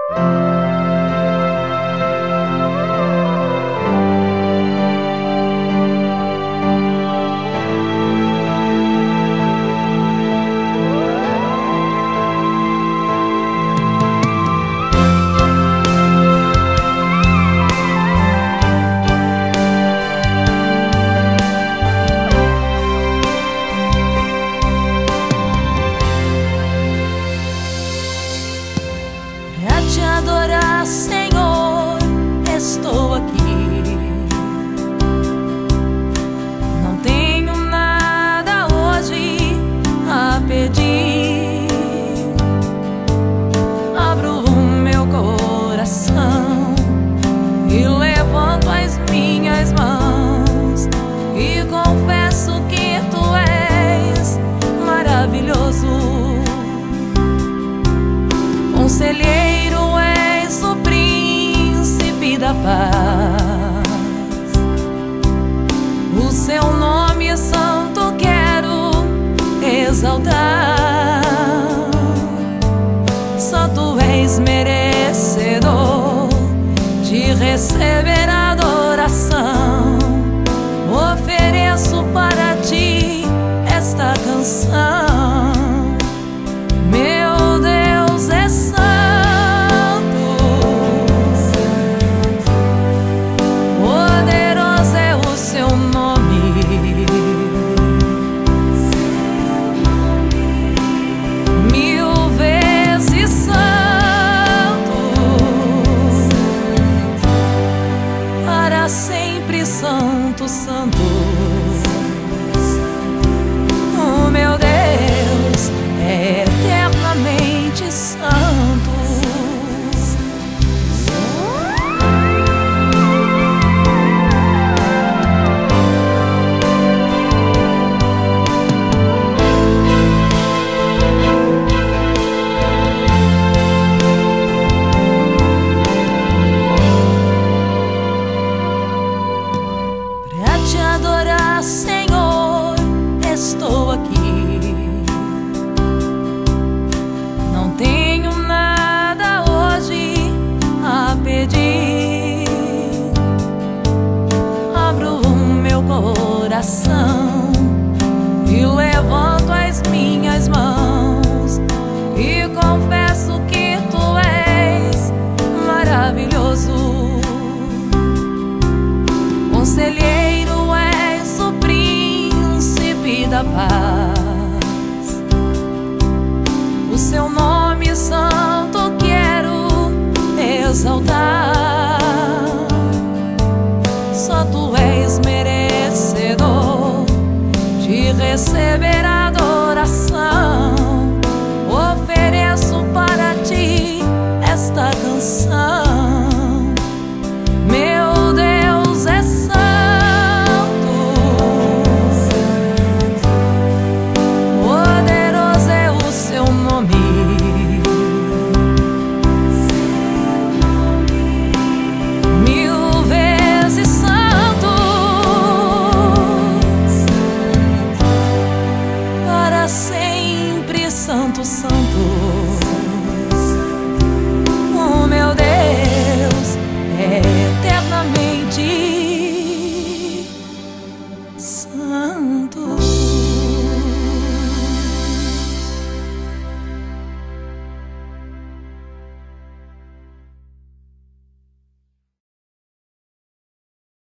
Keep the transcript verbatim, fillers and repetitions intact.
Te adorar, Senhor, estou aqui. Não tenho nada hoje a pedir. Abro o meu coração e levanto as minhas mãos e confesso que Tu és maravilhoso, conselheiro, da paz. O Seu nome santo quero exaltar. Só Tu és merecedor de receber a